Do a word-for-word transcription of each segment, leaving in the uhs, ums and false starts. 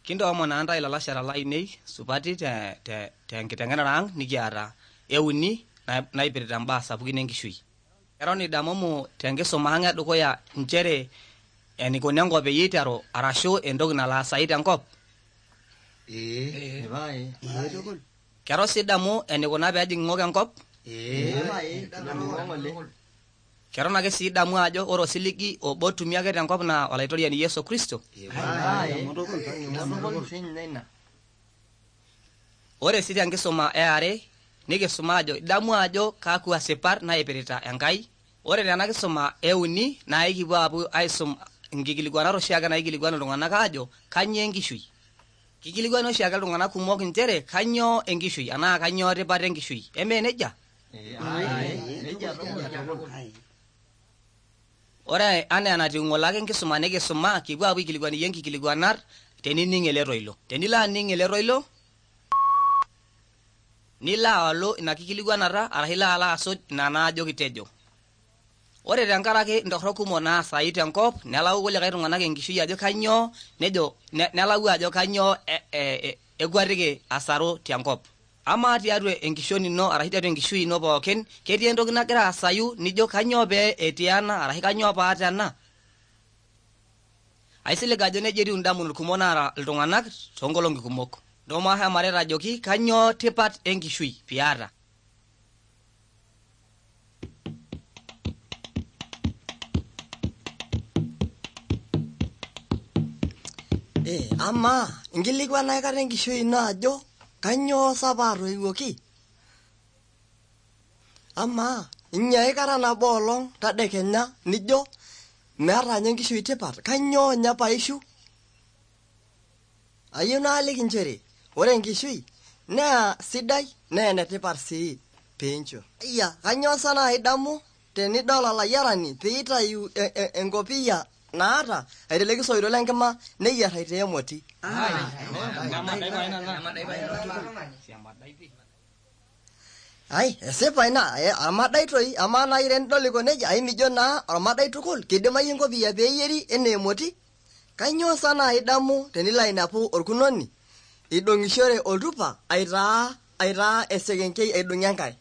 Kindo amo na anda ilala shara lai nei supati te te te nkitengena rang nikiara euni na naipirita mbaa sapukin enkishui. Eroni damomo tenkisuma hanga dukuya nchere enikoni enkop eyitero arashu entoki nala saita enkop. Eh, vai. Kero sidamu enikona peejing ngok enkop. Eh, vai, damu. Kero nake sidamu ajo oro siligi obo tumia ake tenkop na olaitoriani Yesu Kristo. Vai. Ore siti enkisuma eare nikisuma ajo damu ajo kakwa sipar naipirita Enkai. Ore tena kisuma euni na ikipuo apu aisum nkikilikuanat oshiake naikilikuanu iltung'anak ajo kanyoo enkishui. Kikilikuanu oshiake iltung'anak kumok nchere kanyoo enkishui anaa kanyoo tipat enkishui. Eme nejia? Ore ana enatiu ng'olake enkisuma nikisuma kipuo apu aikilikuanu iye nkikilikuanat tenining ele toilo. Tenilo aning ele toilo nila alo ina kikilikuanata arashu ila ala asuj ina naajo kitejo. Ore tenkaraki ntorok kumok naasai tenkop nelau kulikae tung'anak enkishui ajo kanyoo nejo nelau ajo kanyoo ekwatiki asaru tenkop. Ama tiatua enkishoni ino arashu tiatua enkishui ino pookin ketii entoki nagira asayu nijo kanyoo pee etiana arashu kanyoo paata ena. Aisilig ajo neja etiu indamunot kumok naara iltung'anak toonkolong'i kumok. Ndoma hamareta ajoki kanyoo tipat enkishui piata. Eh, ama inkilikuana aikata enkishui ino ajo kanyoo sapa toiwuoki? Ama inya aikata nabo olong tadekenya nijo meeta nye enkishui tipat, kanyoo nye paishu? Ayieu naaliki nchere ore enkishui naa sidai naa enetipat sii pincho. Iya, kanyoo sa nai idamu tenidol olayiarani piitayu enkopiyia naata aiteleki soito lenkima neyierr aitaa emoti. Ai, esipa ina, amadai toi, ama nai tenidol iko neja, ai mijo naa ormadai tukul, kidimayu enkopiyia peeyieri enaa emoti. Kanyoo sa nai idamu tenilo ainepu orkunoni idong'ishore oltupa aitaa aitaa esekenkei aidong'ie enkare.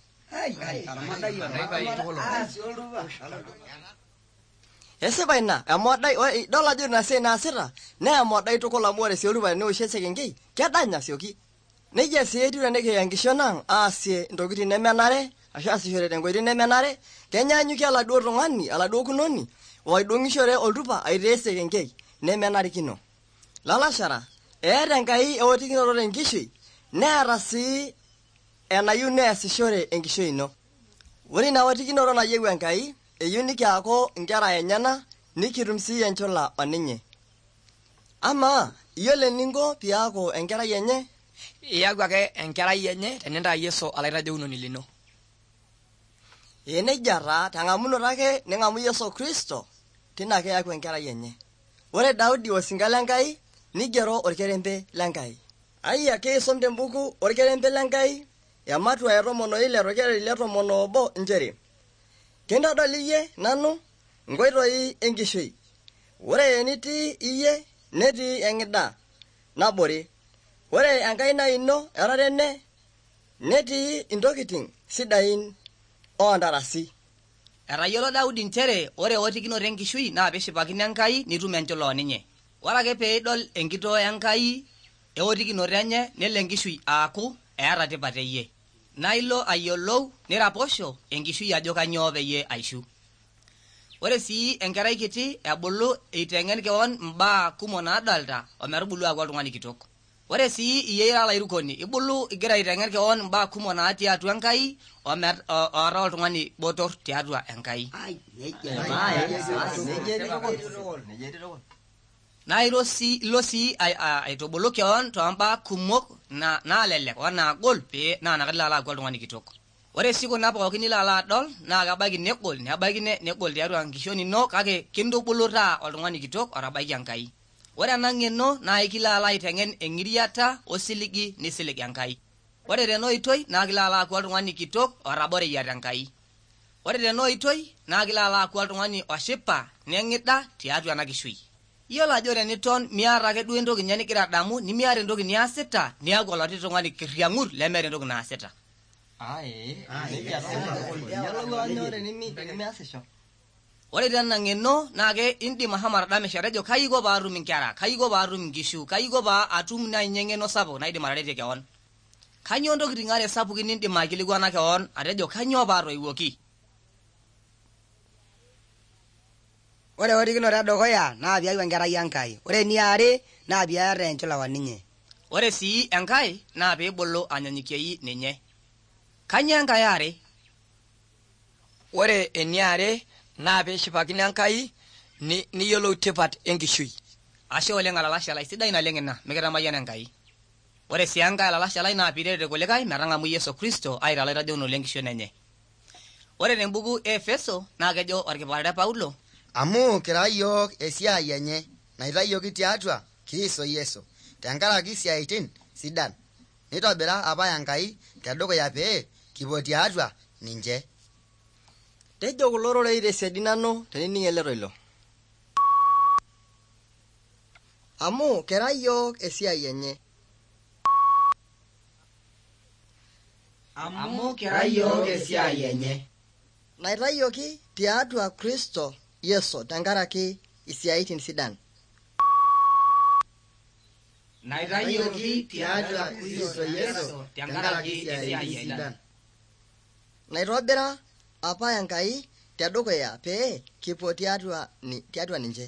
Esipa ina, emodai, idol ajo ina siai naasita, naa emodai tukul amu ore sii oltupa tenewoshi esekenkei, kedanya asioki. Nejia sii etiu tenikiya enkishon ang' aasie ntokitin nemenare, ashu aasishore tenkoitoi nemenare, kenyaanyukie oladuo tung'ani, oladuo kunoni, oidong'ishore oltupa aitaa esekenkei, nemenarikino. Lalashara, eeta Enkai eotikinoto tenkishui, neeta sii enayieu neesishore enkishui ino. Ore ina otikinoto nayieu Enkai, eyieu nikiaku nkera enyana, nikitum sii enchula oninye. Ama, iyiolo eninko piaku enkerai enye? Iyaku ake enkerai enye tenintaa Yesu olaitajounoni lino. Ee nejia taa, teng'amunoto ake ning'amu Yesu Kristo, tina ake eaku enkerai enye. Ore Daudi osinka lenkai, nigero orkerembe lenkai. Ai ake isom tembuku orkerembe lenkai, ematua etomon oile torkereri le tomon obo nchere. Kintodol iyie nanu nkoitoi enkishui. Ore enitii iyie netii eng'ida nabore. Ore enkaina ino etatene netii intokiting sidain oontarasi. Etayiolo Daudi nchere ore otikinoto enkishui naa pishipakino Enkai nitum enchula oninye. Ore ake peidol enkitoo Enkai eotikinoto enye nelo enkishui aaku eeta tipat eyie. Na ilo ayiolou niraposho enkishui ajo kanyoo peyie aishu. Ore sii enkerai kiti ebulu eiteng'en keon mbaa kumok naadalta ometubulu aaku oltung'ani kitok. Ore sii iyie ira olairukoni ibulu igira aiteng'en keon mbaa kumok natii atua Enkai oora oltung'ani botor tiatua Enkai. Na ilo sii ilo sii aitubulu keon tombaa kumok naalelek onaagol pee naa nakilo alo aaku oltung'ani kitok. Ore sii kuna pookin nilo alo adol naa kebaiki negol nebaiki negol tiatua nkishon ino kake kintubulu taa oltung'ani kitok otabaiki Enkai. Ore ena ng'eno naa ikilo alo aiteng'en eng'iriata osiligi nisilig Enkai. Ore tena oitoi naa kilo alo aaku oltung'ani kitok otaboreyia Enkai. Ore tena oitoi naa kilo alo aaku oltung'ani oshipa neng'ida tiatua ena kishui. Iyiolo ajo teniton miata ake duo entoki nye nigira adamu nimiata entoki niasita niaku oloti tung'ani kirriang'ur lemeeta entoki naasita. Ae, nejia iyiolou ajo tenimiasisho. Ore tena ng'eno naake indim ashomo atadamisho atejo kaiko paatum inkera, kaiko paatum inkishu, kaiko paa atum nai nye eng'eno sapuk naidim ataretie keon. Kanyoo ntokitin are sapukin nindim aikilikuana keon atejo kanyoo paatoiwuoki? Ore orikinoto edukuya naa piaku enkerai Enkai. Ore eniare naa piata enchula oninye. Ore sii enkai naa piibulu anyanyukiei ninye. Kanyoo enkai are? Ore eniare naa piishipakino Enkai ni, niyiolou tipat enkishui. Ashe oleng alalashe lai sidai naleng ina mikitamayian Enkai. Ore sii enkai alalashe lai naa piiret irkulikae metang'amu Yesu Kristo aitaa olaitadeuno lenkishon enye. Ore tembuku e Efeso naa kejo orkipaare Paulo, amu kira yiok esiai enye naitayioki tiatua Kristo Yesu tenkaraki siaitin sidan nitobira apa Enkai tedukuya pee kipuo tiatua ninche. Tejo kulo rorei tesiadi nanu tenining' ele toilo. Amu kira yiok esiai enye. Amu kira yiok esiai enye. Naitayioki tiatua Kristo Yesu tenkaraki isiaitin sidan. Naitayioki tiatua Kristo Yesu tenkaraki isiaitin sidan. Naitobira apa Enkai tedukuya pee kipuo tiatua ni, tiatua ninche.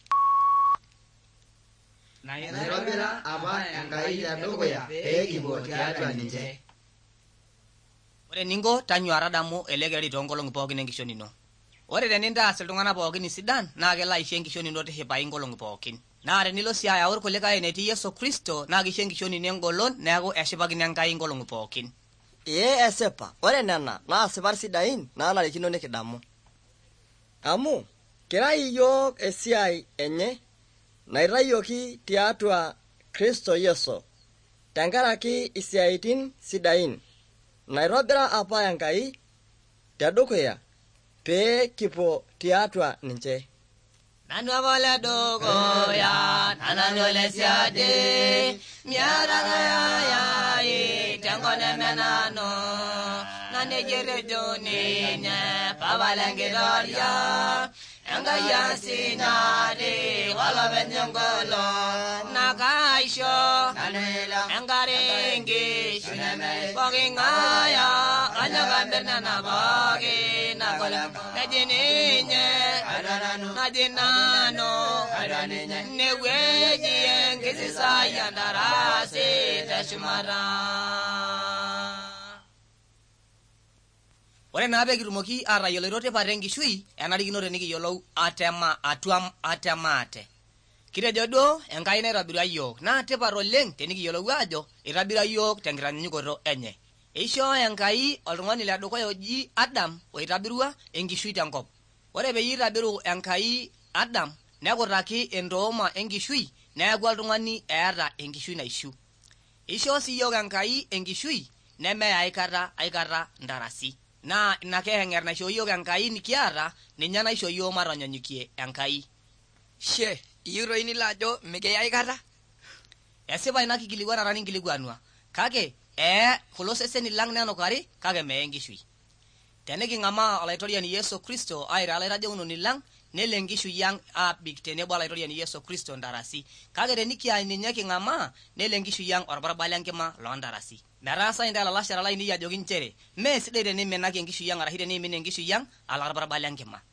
Naitobira apa Enkai tedukuya pee kipuo tiatua ninche. Ore ninko tanyuaa tadamu ele kereri toonkolong'i pookin enkishon ino. Ore tenintaas iltung'anak pookin sidan naa kelo aisho enkishon ino tishipayu nkolong'i pookin. Naa tenilo sii ayau irkulikae enetii Yesu Kristo naa kisho enkishon ino engolon neeku eshipakino Enkai nkolong'i pookin. Ee esipa, ore nena naa sipat sidain naanarikino nikidamu. Amu kira yiok esiai enye naitayioki tiatua Kristo Yesu tenkaraki isiaitin sidain naitobira apa Enkai tedukuya pee kipuo tiatua ninche. Nanu apa ole dukuya, nanu ole siadi, miata kayayai tenkop nemenanu, nanejerejo ninye papa lenkitoria, Enkai asinari olopeny engolon, nakaisho enkare enkishu pooki ng'aya kanyok amirr nena pooki nagol naji ninye naji nanu newueji enkisisai endarasi teshumata. Ore naa pekitumoki atayioloito tipat enkishui enarikino tenikiyiolou atema atuam atemaate. Kitejo duo Enkai naitobira yiok naa tipat oleng tenikiyiolou ajo itobira yiok tenkitanyanyukoto enye. Eishoo Enkai oltung'ani ledukuya oji Adam oitobirua enkishui tenkop. Ore peyie itabiru Enkai Adam nekutaki entooma enkishui neeku oltung'ani eeta enkishui naishu. Eishoo sii yiok Enkai enkishui nemeya aikata aikata ntarasi. Naa ina keheng'er naisho yiok Enkai nikiata ninye naisho yiok matonyanyukie Enkai. She, iyieu toi nilo ajo mikiya aikata? Esipa ina kikilikuanata ninkilikuanua. Kake, ee kulo seseni lang nenukari kake mee enkishui. Teniking'amaa olaitoriani Yesu Kristo aitaa olaitajeunoni lang nelo enkishui ang abik tenebo olaitoriani Yesu Kristo ntarasi. Kake tenikiany ninye king'amaa nelo enkishui ang orbarabal lenkima loontarasi. Metaasa intae lalashara lainei ajoki nchere mee sidai teniminaki enkishui ang arashu teniimin enkishui ang ala orbarabal lenkima.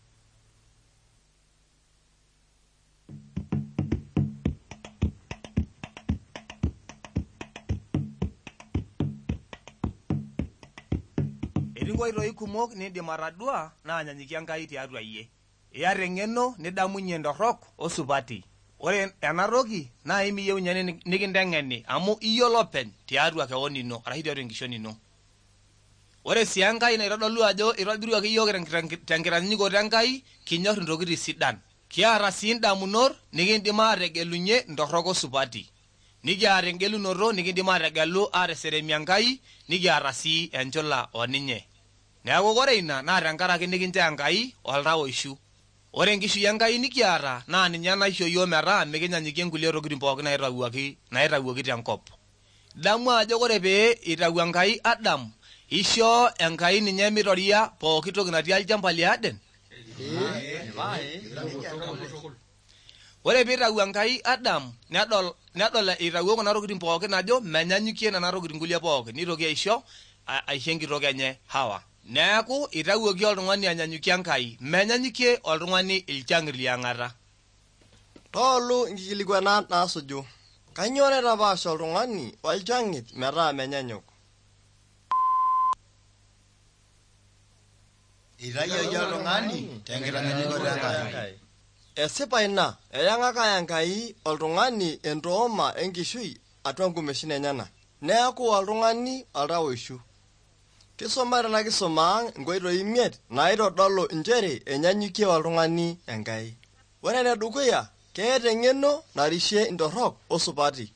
Etii nkoitoi kumok niindim atadua naanyanyikie Enkai tiatua iyie. Iyata eng'eno nidamunye ndorrok osupati. Ore ena toki naa imiyieu nye nikinteng'eni amu iyiolo openy tiatua keon ino arashu tiatua enkishon ino. Ore sii Enkai naitodolu ajo itobiruaki yiok tenkitanyanyukoto Enkai kinyorr intokitin sidan. Kiata sii ndamunot nikindim aategelunye ndorrok osupati. Nikiata engelunoto nikindim aategelu aateseremie Enkai, nikiata sii enchula oninye. Neeku ore ina naa tenkaraki nikincho Enkai oltau oishu. ore enkishui Enkai nikiata naa ninye naisho yiok metaa mikinyanyikie nkulie tokitin pookin naitawuaki naitawuoki tenkop. Damu ajo ore pee itawua Enkai Adam, ishoo Enkai ninye mitoria pooki toki natii olchamba le Aden. Ore pee itawua Enkai Adam, nedol nedol itawuo kuna tokitin pookin ajo menyanyukie nena tokitin kulie pookin, nitoki aisho aisho enkitok enye Hawa. Neeku itawuoki oltung'ani anyanyukie Enkai, menyanyukie oltung'ani ilchang'ir liang'ata. Toolu inkikilikuanat naasuju. Kanyoo naitapaasha oltung'ani olchang'it metaa menyanyuk? Itayioki oltung'ani tenkitanyanyukoto Enkai. Esipa ina, eyang'aka Enkai oltung'ani entooma enkishui atua nkumeshin enyenak. Neeku oltung'ani oltawoishu. Kisoma tena kisoma ang' nkoitoi imiet naitodolu nchere enyanyukie oltung'ani Enkai. Ore ene dukuya, keeta eng'eno narishie intorrok osupati.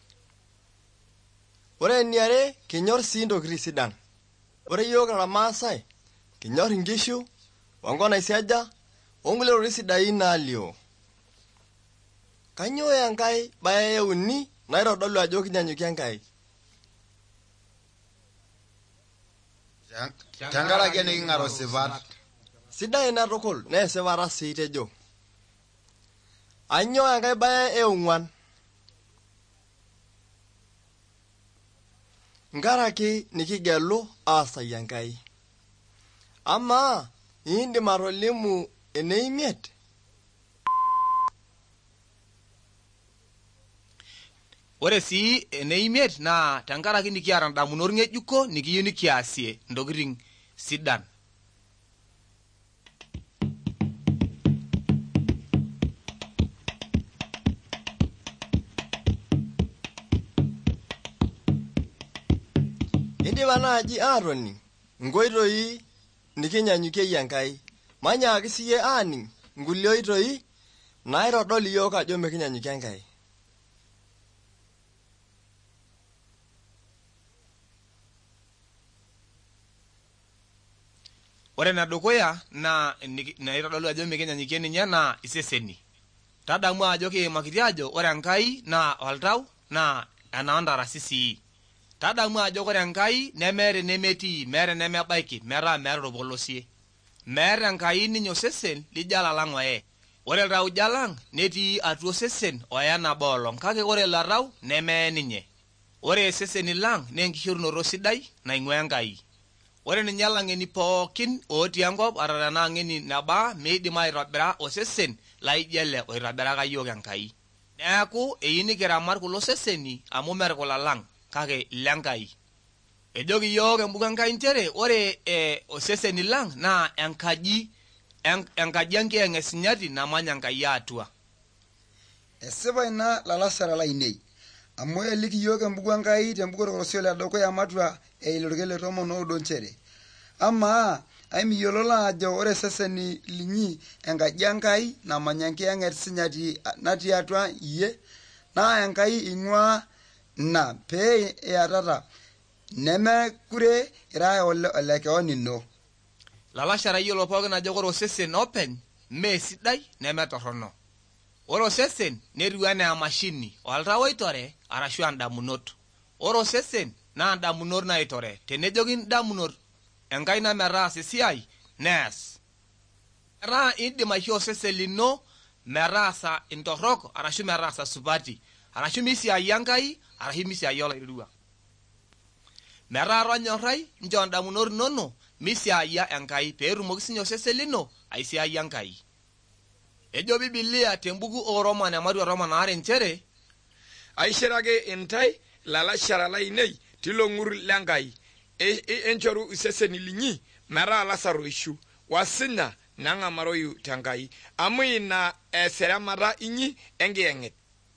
Ore eniare, kinyorr sii ntokitin sidan. Ore yiok irmaasai, kinyorr inkishu, onkonaisiaja, onkulie tokitin sidain naalio. Kanyoo Enkai baye euni naitodolu ajo kinyanyukie Enkai? Tenkaraki eniking'ar osipat. Sidai ina tukul, naa esipata sii tejo. Anyoo Enkai baye eong'uan? Nkaraki nikigelu aasai Enkai. Amaa, iindim atolimu eneimiet? Ore sii eneimiet naa tenkaraki nikiata ndamunot ng'ejuko nikiyieu nikiasie ntokitin sidan. Indipa naaji aatoning' nkoitoi nikinyanyukie Enkai. Manyaaki siiyie aaning' nkulie oitoi naitodol iyiok ajo mikinyanyukie Enkai. Ore enedukuya naa naitodolu ajo mikinyanyukie ninye naa iseseni. Tadamu ajo kiimakiti ajo ore Enkai naa oltau naa enaantarasi sii. Tadamu ajo ore Enkai nemeeta enemetii, meeta enemebaiki, metaa meeta orpolosie. Meeta Enkai ninye osesen lijo alalang' oye. Ore iltau jalang' netii atua osesen oya nabo olong', kake ore ilo tau nemeye ninye. Ore iseseni lang' naa enkishorunoto sidai naing'ua Enkai. Ore ninye lang'eni pookin otii enkop ata tenaa ng'eni nebaa meidim aitobira osesen laijo ele oitobiraka yiok Enkai. Neeku eyieu nikiramat kulo seseni amu mee irkulalang' kake ilenkai. Ejoki yiok embuku Enkai nchere ore e, oseseni lang' naa enkaji en, enkaji enkiyeng'esinyati namanya Enkai atua. Esipa ina lalasara lainei. Amu eliki yiok embuku Enkai tembuku orkolosio le dukuya matua eilorke le tomon oudo nchere. Amaa, aimiyiololo ajo ore seseni linyi enkaji Enkai namanya enkiyeng'esinyati natii atua iyie, naa Enkai ing'ua ina pee iatata nemekure ira ole keon ino. Lalashara yiolo pookin ajo ore osesen openy mee sidai nemetorrono. Ore osesen netiu enaa emashini, oltau oitore arashu endamunot. Ore osesen naa ndamunot naitore. Tenejoki ndamunot Enkai nametaas esiai neas. Etaa indim aishoo osesen lino metaasa intorrok arashu metaasa supati, arashu misiayia Enkai arashu misiayia olairua. Metaa tonyorrai nchoo ndamunot inonok misiayia Enkai peetumoki sinye osesen lino aisiayia Enkai. Ejo Biblia tembuku o Roman ematua Roman are nchere aishiraki intai lalashara lainei tilo ng'ur lenkai enchoru iseseni linyi metaa lasaroishu wasinya nang'amaroyu tenkai amu ina eseremata inyi enkiyeng'et.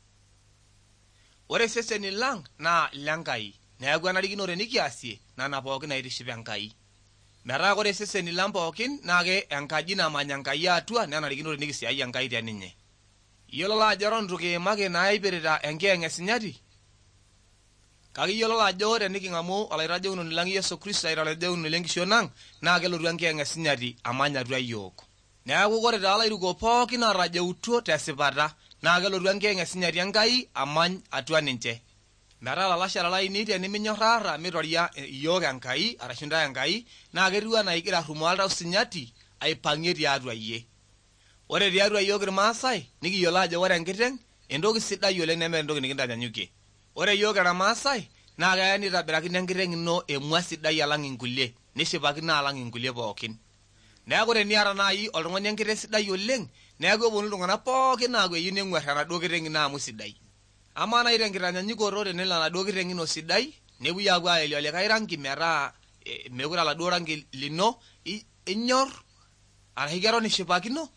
Ore iseseni lang' naa lenkai neeku enarikinore nikiasie nana pookin naitiship Enkai. Metaa ore iseseni lang' pookin naake enkaji namanya Enkai atua nenarikinore nikisiayie Enkai teninye. Iyiolo ajo eton itu kiimaki naipirita enkiyeng'esinyati? Kake iyiolo ajo teniking'amu olaitajounoni lang' Yesu Kristo aitarajeuno lenkishon ang' naa kelotu enkiyeng'esinyati amany atua yiok. neaku kore taa lairuko pookin aarajeutuo tesipata naa kelotu enkiyeng'esinyati Enkai amany atua ninche. Metaa lalashara lainei teniminyorraarra mitoria iyiok Enkai arashu ntae Enkai naa ketiu anaa igira arrumoo oltau sinyati aipang'ie tiatua iyie. Ore tiatua iyiok irmaasai nikiyiolo ajo ore enkiteng' entoki sidai oleng nemeeta entoki nikintanyanyukie. Ore iyiok irmaasai naa keya nitobirakini enkiteng' ino emua sidai alang' inkulie nishipakino alang' inkulie pookin. Neeku teniata naaji oltung'ani enkiteng' sidai oleng neeku eponu iltung'anak pookin aaku eyieu neng'uarr enaduo kiteng' ino amu sidai. Amaa naaji tenkitanyanyukoto tenelo enaduo kiteng' ino sidai nepuoi aapuo aelie olikae rangi metaa e, mekure oladuo rangi lino inyorr arashu keton ishipakino.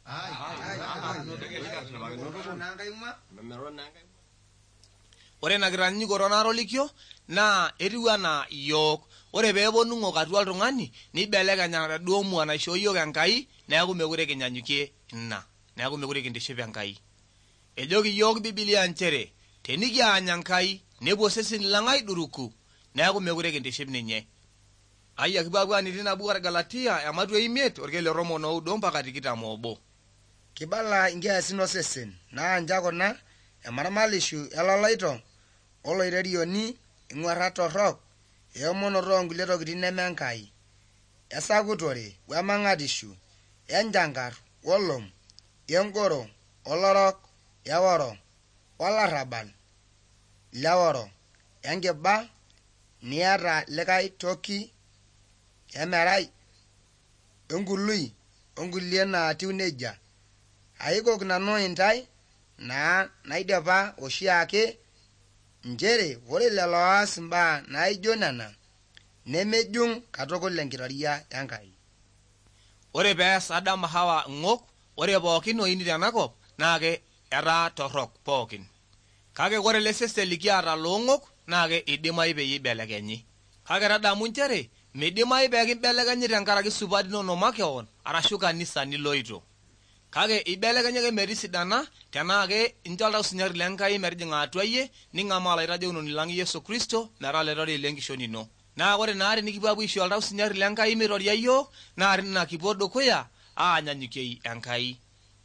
Ore ina kitanyanyukoto naatolikio naa etiu anaa iyiok. Ore peeponu ng'ok atua oltung'ani nibelekeny enaduo mua naishoo iyiok Enkai neeku mekure kinyanyukie ina, neeku mekure kintiship Enkai. Ejoki iyiok Biblia nchere tenikiany Enkai nepuo seseni lang' aiduruku neeku mekure kintiship ninye. Ayia kipuo apuo aniti nabo Galatia ematua imiet orkele tomon oudo mpaka tikitam obo. Kibala inkiasin osesen naa nja kuna: emaramalisho eloloito, oloirerioni, eng'uarra torrok, eomonoto oonkulie tokitin neme Enkai, esakutore wemang'atisho, enjankarr wolom, engoro, olorok, eworo, olarrabal, leworo, enkiba, niata likae toki, emerai, enkului, onkulie naatiu nejia. Aikok nanu intae naa naidipa oshiake nchere ore lelo oas imbaa naijo nena nemejung katukul enkitoria Enkai. Ore pees Adam Hawa ng'ok, ore pookin oini tenakop naake etaa torrok pookin. Kake ore ele sesen likiata loong'ok naake idimayu peyie ibelekenyi. Kake tadamu nchere midimayu pee kimbelekenyi tenkaraki supati inono makeon arashu kanisa niloito. Kake ibelekenyi ake metisidana tenaake incho oltau sinyati leNkai metijing'a atua iyie ning'amaa olaitajeunoni lang' Yesu Kristo metaa olaitore lenkishon ino. Naa ore naa tenikipuo apuo aisho oltau sinyati leNkai mitoria iyiok naa tina kipuo dukuya aanyanyukie Enkai.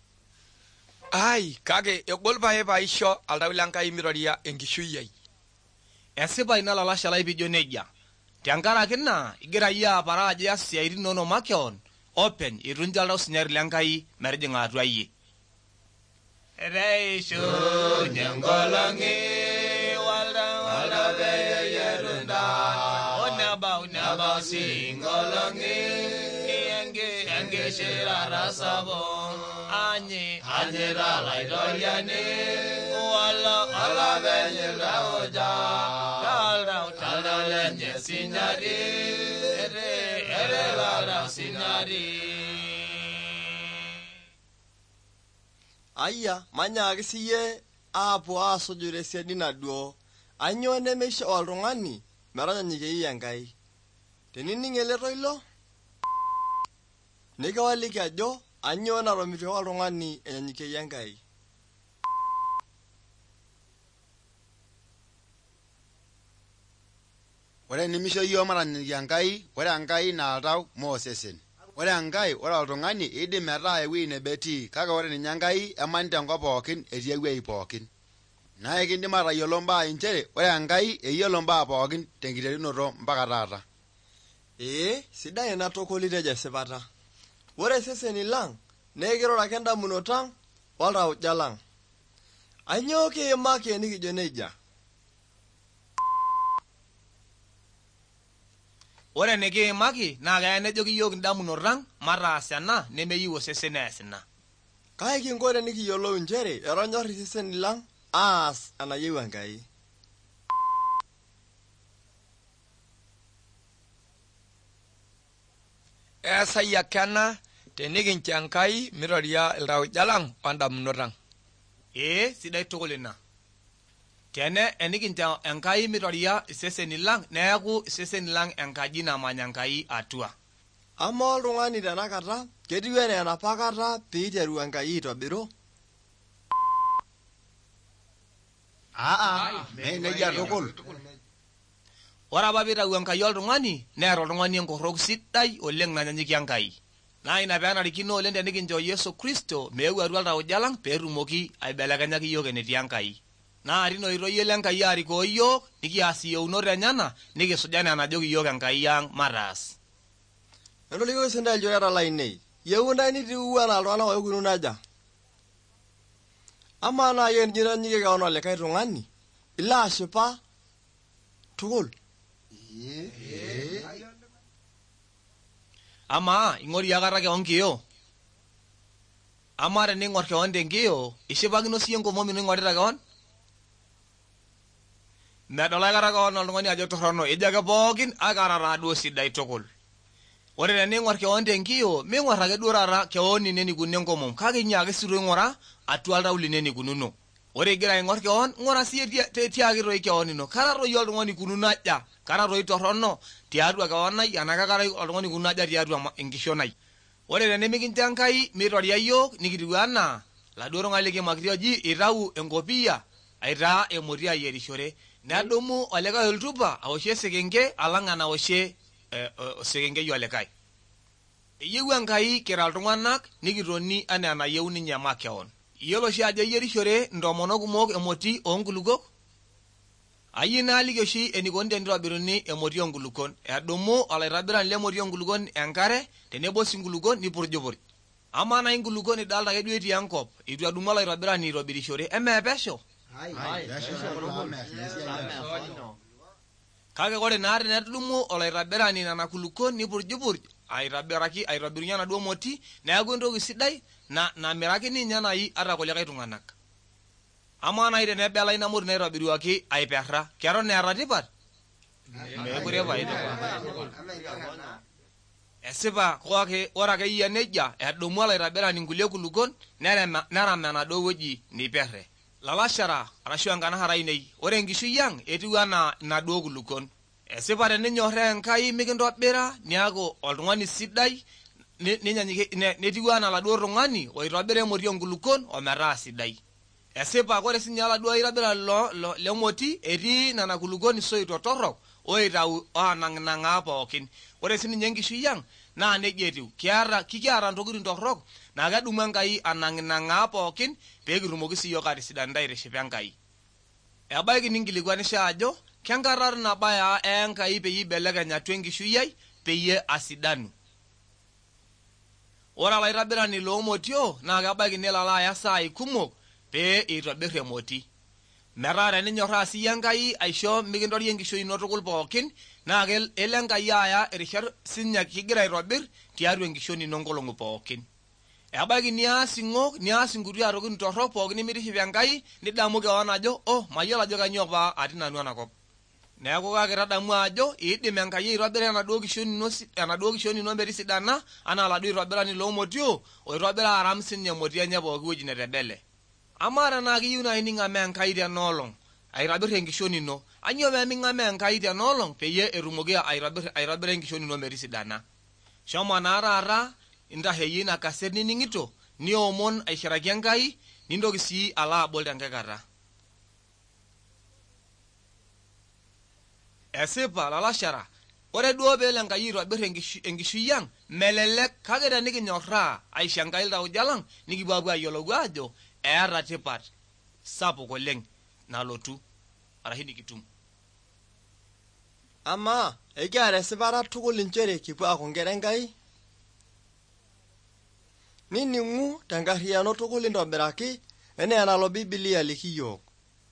Ai, kake egol pae paisho oltau leNkai mitoria enkishui ai. Esipa ina lalasha lai pijo nejia. Tenkaraki naa igira iyie apara ajo ias isiaitin inono makeon openy itu incho oltau sinyati leNkai metijing'a atua iyie. Ereishunye enkolong'i walda peyierunda oneba uneba singolong'i enkishirara sapuk anyi anyira laitoriani wala penyirda uja talda talda lenye sinyati ere ere lalda sinyati. Ayia manyaaki siyie aapuo aasuju tesiadi naduo. Anyoo nemeisho oltung'ani metanyanyukie Enkai? Tenining' ele toilo nikiwaliki ajo anyoo natomitio oltung'ani enyanyukie Enkai. Ore nimisho iyiok matanyanyukie Enkai, ore Enkai naa oltau moo osesen. Ore Enkai ore oltung'ani idim metaa ewueji nebetii, kake ore ninye Enkai emany tenkop pookin etii ewueji pookin. Naa ekindim atayiolo mbaa inchere ore Enkai eyiolo mbaa pookin tenkiterunoto mpaka taata. Ee, sidai ena toko litejo esipata. Ore seseni lang' nekirora ake endamunoto ang' oltauja lang'. Anyoo kiimaki enikijo nejia? Ore nikiimaki naa keya nejoki iyiok indamunot ang' mataas ena nemeyieu osesen ees ina. Kake kinko tenikiyiolou nchere etonyorr iseseni lang' aas enayieu Enkai. Eesai ake ena tenikincho Enkai mitoria iltauja lang' ondamunot ang'. Ee, sidai tukul ina. Tene enikincho Enkai mitoria iseseni lang' neeku iseseni lang' enkaji namanya Enkai atua. Amaa oltung'ani tenakata ketiu enaa enapa kata piiteru Enkai aitobiru? Aa, mee nejia tukul. Ore apa piitau Enkai oltung'ani neeta oltung'ani enkorrok sidai oleng' nanyanyukie Enkai. naa ina peenarikino oleng tenikincho Yesu Kristo meeu atua iltauja lang peetumoki aibelekenyaki iyiok enetii Enkai. Naa tino oitoi elo Enkai arikoo iyiok nikias iyieunot enyana nikisuja nena najoki iyiok Enkai ang' mataas. Entolikioki sindae ilchoreta lainei, yieu ntae nitiu anaa iltung'anak oikununo aja? Amaa naa yie nijitanyanyukie keon olikae tung'ani, ilo ashipa tukul? Amaa ing'ori akata keon kiyo? Amaa tening'or keon tenkiyo, ishipakino siye enkomom ino ing'orita keon? Medol aikata keon oltung'ani ajo torrono, ejo ake pookin akara taaduo sidai tukul. Ore tening'or keon tenkiyo, ming'or ake duo taata keon ino enikununo enkomom, kake inyaake sii ing'ura atua oltau lino enikununo. Ore igira aing'or keon, ng'ura siye tiaki toi keon ino, kara toi oltung'ani kununo aja, kara toi torrono tiatua keon ai, anake kara oltung'ani kununo aja tiatua enkishon ai. Ore tenemikincho Enkai mitoria iyiok nikitiu anaa laduo tung'anak likimakiti oji itau enkopiyia aitaa emoti ayierishore, nedumu olikae oltupa awoshie esekenke alang' enawoshie osekenkei olikae. Eyieu Enkai kira iltung'anak nikitoni anaa enayieu ninye makeon. Iyiolo oshi ajo eyierishore intomonok kumok emoti oonkulukuok? Ayieu naaliki oshi enikoni tenitobiruni emoti oonkulukuon. Edumu olaitobirani lemoti oonkulukuon enkare tenebo sii nkulukuon nipurjupurj. Amaa naa inkulukuon idalta ake duo etii enkop, itu edumu olaitobirani aitobirishore, emee pesho? Kake ore naa tenedumu olaitobirani nena kulukuon nipurjupurj aitobiraki aitobirunye enaduo moti, neeku entoki sidai na namiraki ninye nai ata kulikae tung'anak. Amaa nai tenebela ina moti naitobiruaki aiperra, keton eeta tipat? Meekure pae tipat. Esipa kwake ore ake yie nejia edumu olaitobirani nkulie kulukuon neram enaduo wueji niperre. Lalashara arashu enkanahara ainei, ore enkishui ang' etiu anaa inaduo kulukuon. Esipa teninyorraa Enkai mikintobira niaku oltung'ani sidai, netiu anaa laduo tung'ani oitobira emoti oonkulukuon ometaa sidai. Esipa ore sinye laduo aitobirani lemoti etii nena kulukuon soito torrok oitau oanang'nang'aa pookin. Ore sininye enkishui ang' naa nejia etiu, kiata kikiata ntokitin torrok naa kedumu Enkai anang'nang'aa pookin peekitumoki siyiok atisidanita aitishipa Enkai. Ebaiki ninkilikuanisha ajo kenkata nabaya Enkai peyie ibelekeny atua enkishui ai peyie asidanu. Ore olaitobirani loomotio naa kebaiki nelo alo aya saai kumok pee eitobirr emoti. Metaa teninyorraa siiyie Enkai aisho mikintorie enkishui ino tukul pookin, naa elo Enkai aya irishat sinye kigira aitobirr tiatua enkishon ino nkolong'i pookin. Ebaiki nias ing'ok, nias inkuti tokitin torrok pookin nimitiship Enkai, nidamu keon ajo, oh, mayiolo ajo kanyioo paa atii nanu enakop. Neeku kake tadamu ajo iidim Enkai aitobira enaduo kishon ino enaduo kishon ino metisidana anaa laduo aitobirani loomotio oitobira aram sinye emoti enye pooki wueji netebele. Amaa tenaa kiyieu nai ning'amaa Enkai tenoolong' aitobirr enkishon ino, anyoo pee ming'amaa Enkai tenoolong' peyie etumoki aitobirr aitobira enkishon ino metisidana. Shomo naa taata intaheyie ina kaset nining'ito, niomon aishiraki Enkai, nintoki sii alo abol tenkae kata. Esipa lalashara, ore duo peelo Enkai aitobirr enkishui ang' melelek, kake tenikinyorraa aisho Enkai iltauja lang' nikipuo apuo ayiolou ajo eeta tipat sapuk oleng' nalotu arashu nikitum. Amaa, ekiata esipata tukul inchere kipuo aaku nkera Enkai? Nining'u tenkarriyiano tukul intobiraki enaa enalo Biblia aliki yiok.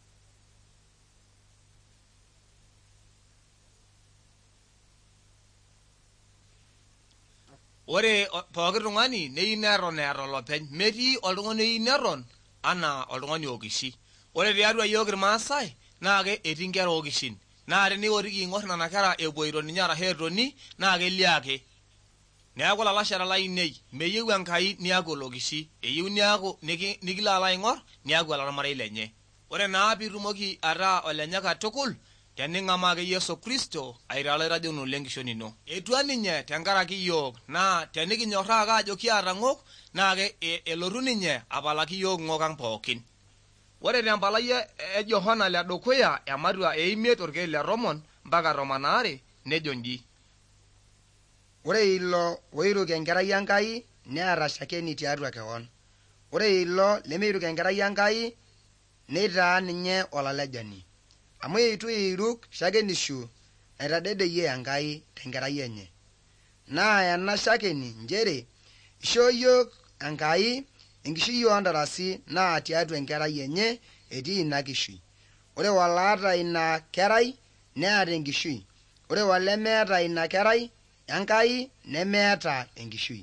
Ore pooki tung'ani neyieu neton eeta olopeny, metii oltung'ani oyieu neton anaa oltung'ani okishi. Ore tiatua yiok irmaasai naa etii nkera okishin, naa teniworiki aing'or nena kera epuoito ninye arashu etoni naa kelio ake. Neeku lalashara lainei, meyieu Enkai niaku olokishi, eyieu niaku nikilo alo aing'or niaku olormarei lenye. Ore naa piitumoki ataa olenye katukul, tening'amaa ake Yesu Kristo aitaa olaitajoni lenkishon ino. Etua ninye tenkaraki yiok, naa tenikinyorraa ake ajo kiata ng'ok, naa elotu ninye apalaki yiok ng'ok ang' pookin. Ore tempalai e Johana ledukuya ematua eimiet orkeek le tomon mpaka tomon aare nejo nji. ore ilo oiruk enkerai Enkai neeta shakeni tiatua kewon. Ore ilo lemeiruk enkerai Enkai neitaa ninye olalejani, amu eitu eiruk shakenisho naitadedeyie Enkai tenkerai enye. Naa ena shakeni njere ishoo yiok Enkai enkishui oontarasi naa tiatua enkerai enye etii ina kishui. Ore walaata ina kerai neeta enkishui, ore walemeeta ina kerai Enkai nemeeta enkishui.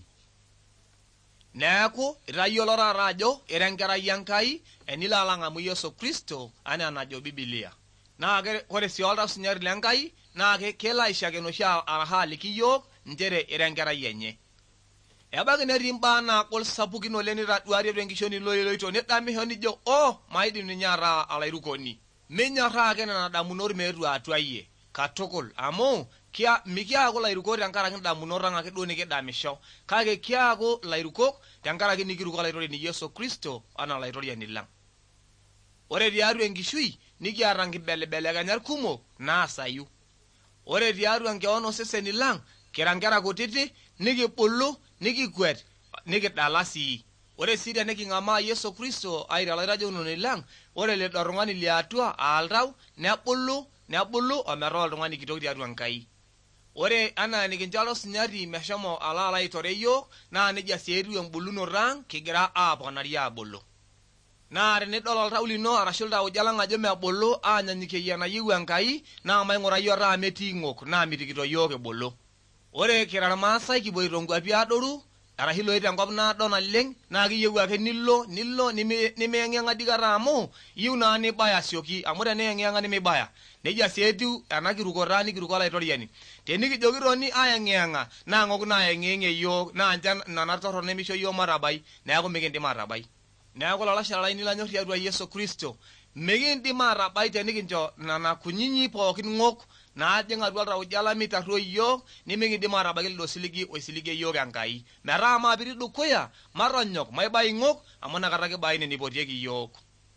Neeku itayiolo taata ajo ira enkerai Enkai enilo alang'amu Yesu Kristo anaa enajo Biblia. Naa ore sii oltau sinyari lenkai naa kelo aishakeno oshi araha aliki yiok njere ira enkerai enye. Ebaiki netii mbaa naagol sapukin oleng nitaduari tenkishon ilo iloito nidamisho nijo oh maidim ninye ataa olairukoni. Minyorraa ake nena damunot meetu atua yie katukul amu kia mikiaku lairukok tenkaraki damunot ang ake duo nikidamisho, kake kiaku lairukok tenkaraki nikiruko olaitoroni Yesu Kristo anaa olaitoriani lang. Ore tiatua enkishui nikiata nkibelebelekenyat kumok naasayu. Ore tiatua nkeon oseseni lang kira nkera kutiti nikibulu nikikwet nikidala sii. Ore sii teniking'amaa Yesu Kristo aira olairajononi lang, ore lido tung'ani liatua aaltau nebulu nebulu ometaa oltung'ani kitok tiatua Enkai. Ore anaa nikinchalo sinyati meshomo ala ala aitore yiok naa nejia sii etiu embulunoto ang kigira aaponari aabulu. Naa tenidol oltau lino arashu iltauja lang ajo mebulu aanyanyukie enayieu Enkai naa maing'ura yiok taa metii ng'ok naa mitikito yiok ebulu. Ore kira irmaasai kipuoito nkwapi adoru arashu iloito enkop naado naleng naa kiyieu ake nilo nilo nimiyeng'yeng'a dikata amu iyieu naa nibaya sioki amu teniyeng'yeng'a nimibaya. Nejia sii etiu ena kirukotaa nikiruko olaitoriani. Tenikijoki toni ayeng'yeng'a naa ng'ok naayeng'yeng'ie yiok naa nche nena torrok nemisho yiok matabai neeku mikindim atabai. Neeku lalashara laini lanyor tiatua Yesu Kristo mikindim atabai tenikincho nena kunyinyi pookin ng'ok naajing atua oltauja lang mitarruo yiok nimikindim atabaiki lido siligi oisiligie yiok Enkai. Metaa maapiti dukuya matonyok maibai ng'ok amu nakata kibai nenipotieki yiok.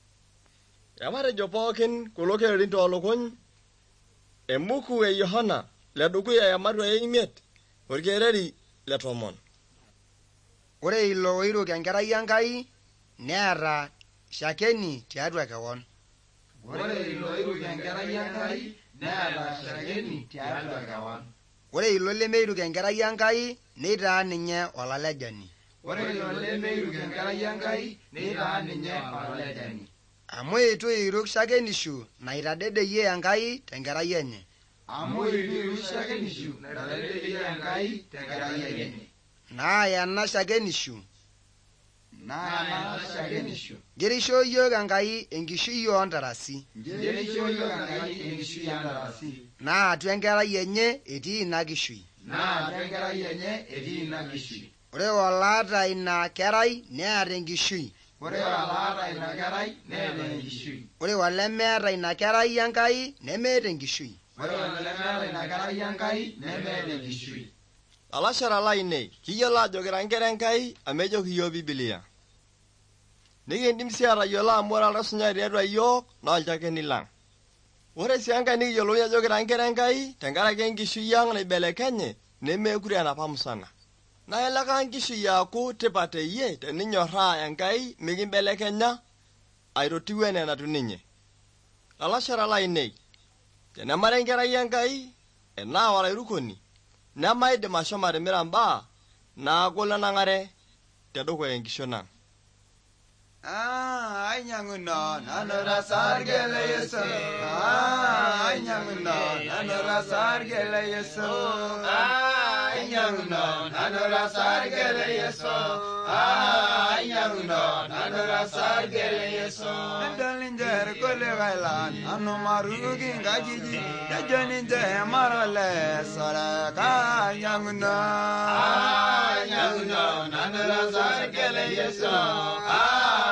Ematejo pookin kulo kererin toolukuny emuku e Yohana ledukuya ematua eimiet orkereri le tomon. Ore ilo oiruk enkerai Enkai neeta shakeni tiatua kewon. Ore ilo oiruk enkerai Enkai neeta shakeni tiatua kewon. Ore ilo lemeiruk enkerai Enkai neitaa ninye olalejani. Ore ilo lemeiruk enkerai Enkai neitaa ninye olalejani. Amu eitu eiruk shakenisho naitadedeyie Enkai tenkerai enye. Amu eitu eiruk shakenisho naitadedeyie Enkai tenkerai enye. Naa ena shakenisho naa ena shakenisho ngerisho yiok Enkai enkishui oontarasi. Ngerisho yiok Enkai enkishui oontarasi. Naa atua enkerai enye etii ina kishui. Naa atua enkerai enye etii ina kishui. Ore walaata ina kerai neeta enkishui. Ore walaata ina kerai neeta enkishui. Ore walemeeta ina kerai Enkai nemeeta enkishui. Ore walemeeta ina kerai Enkai nemeeta enkishui. Alashara lainei kiyiolo ajo kira nkera Enkai amu ejoki yiok Biblia. Nikindim sii atayiolo amu ore oltasunyai tiatua yiok naa olchakeni lang. Ore sii enkae nikiyiolou ajo kira nkera Enkai tenkaraki enkishui ang naibelekenye nemeekure enapa musana. Naa eleka enkishui aaku tipat teyie teninyorraa Enkai mikimbelekenya aitotiu enaa enatiu ninye. Alashara lainei tenemara enkerai Enkai enaa olairukoni nemaidim ashomo atimira mbaa naagol enang'are tedukuya enkishon ang. Ah, ainyang'uno nanora sargele Yesu. Ah, ainyang'uno nanora sargele Yesu. Ah, ainyang'uno nanora sargele Yesu. Ah, ainyang'uno nanora sargele Yesu. Ndalinjer kole gailan anu marugi ngajiji jajoninje marole sora ka ainyang'uno. Ah, ainyang'uno nanora sargele Yesu. Ah,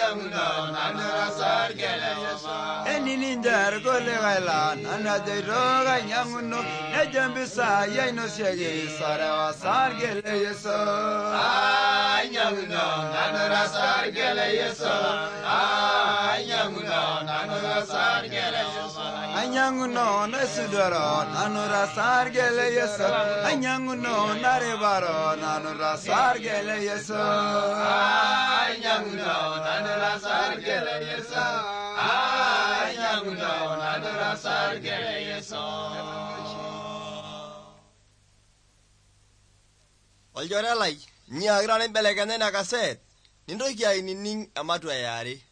Eninjar gole gailan anajairo ganyanguno nejambisa yaino siegi sara sargele Yesu. Anyanguno nanora sargele Yesu. Anyanguno nanora sargele Yesu. Anyanguno nasudoro nanura sargele yeso. Anyanguno narebaro nanura sargele yeso. Anyanguno nanura sargele yeso. Anyanguno nanura sargele yeso. Olchore lai, nyiakita nimbelekenya ina kaset, nintoki ainining' ematua eare.